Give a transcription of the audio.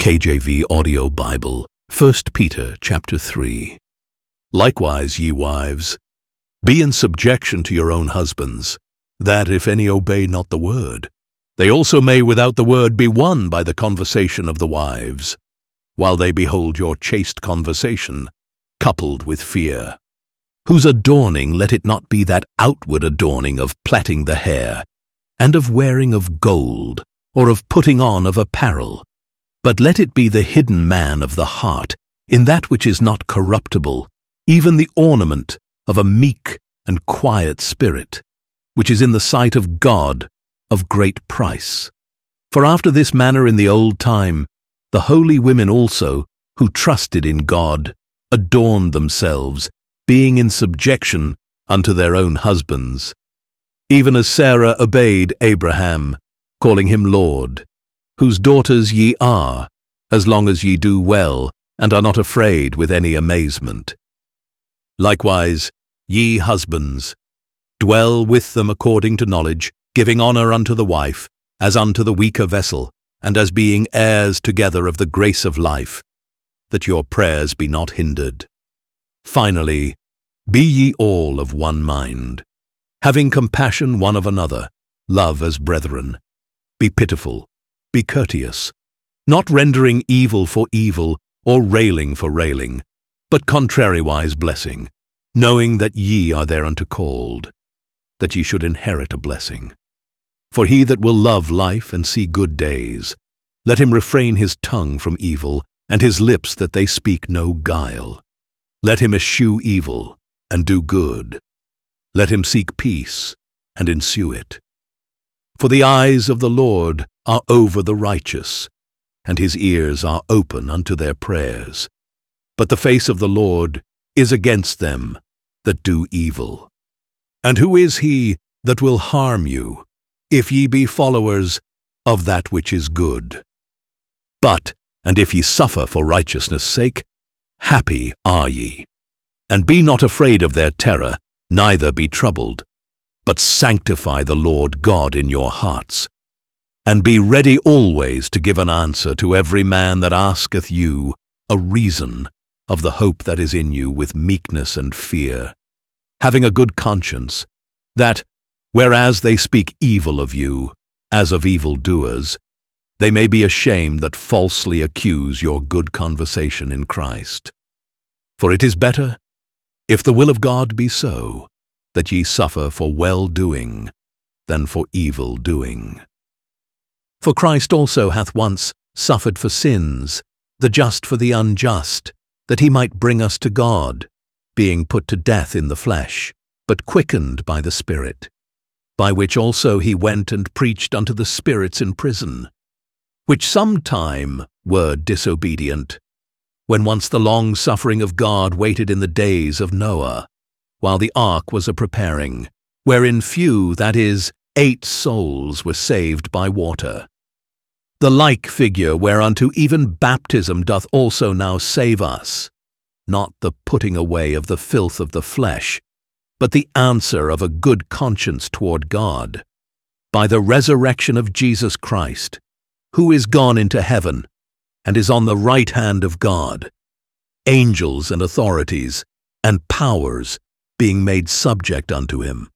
KJV Audio Bible, 1 Peter chapter 3. Likewise, ye wives, be in subjection to your own husbands, that if any obey not the word, they also may without the word be won by the conversation of the wives, while they behold your chaste conversation, coupled with fear. Whose adorning let it not be that outward adorning of plaiting the hair, and of wearing of gold, or of putting on of apparel, but let it be the hidden man of the heart, in that which is not corruptible, even the ornament of a meek and quiet spirit, which is in the sight of God of great price. For after this manner in the old time, the holy women also, who trusted in God, adorned themselves, being in subjection unto their own husbands, even as Sarah obeyed Abraham, calling him Lord, whose daughters ye are, as long as ye do well, and are not afraid with any amazement. Likewise, ye husbands, dwell with them according to knowledge, giving honour unto the wife, as unto the weaker vessel, and as being heirs together of the grace of life, that your prayers be not hindered. Finally, be ye all of one mind, having compassion one of another, love as brethren. Be pitiful, be courteous, not rendering evil for evil, or railing for railing, but contrariwise blessing, knowing that ye are thereunto called, that ye should inherit a blessing. For he that will love life and see good days, let him refrain his tongue from evil, and his lips that they speak no guile. Let him eschew evil, and do good. Let him seek peace, and ensue it. For the eyes of the Lord are over the righteous, and his ears are open unto their prayers. But the face of the Lord is against them that do evil. And who is he that will harm you, if ye be followers of that which is good? But, and if ye suffer for righteousness' sake, happy are ye. And be not afraid of their terror, neither be troubled, but sanctify the Lord God in your hearts, and be ready always to give an answer to every man that asketh you a reason of the hope that is in you with meekness and fear, having a good conscience, that, whereas they speak evil of you, as of evildoers, they may be ashamed that falsely accuse your good conversation in Christ. For it is better, if the will of God be so, that ye suffer for well-doing, than for evil-doing. For Christ also hath once suffered for sins, the just for the unjust, that he might bring us to God, being put to death in the flesh, but quickened by the Spirit, by which also he went and preached unto the spirits in prison, which sometime were disobedient, when once the long suffering of God waited in the days of Noah, while the ark was a-preparing, wherein few, that is, 8 souls, were saved by water. The like figure whereunto even baptism doth also now save us, not the putting away of the filth of the flesh, but the answer of a good conscience toward God, by the resurrection of Jesus Christ, who is gone into heaven, and is on the right hand of God, angels and authorities and powers being made subject unto him.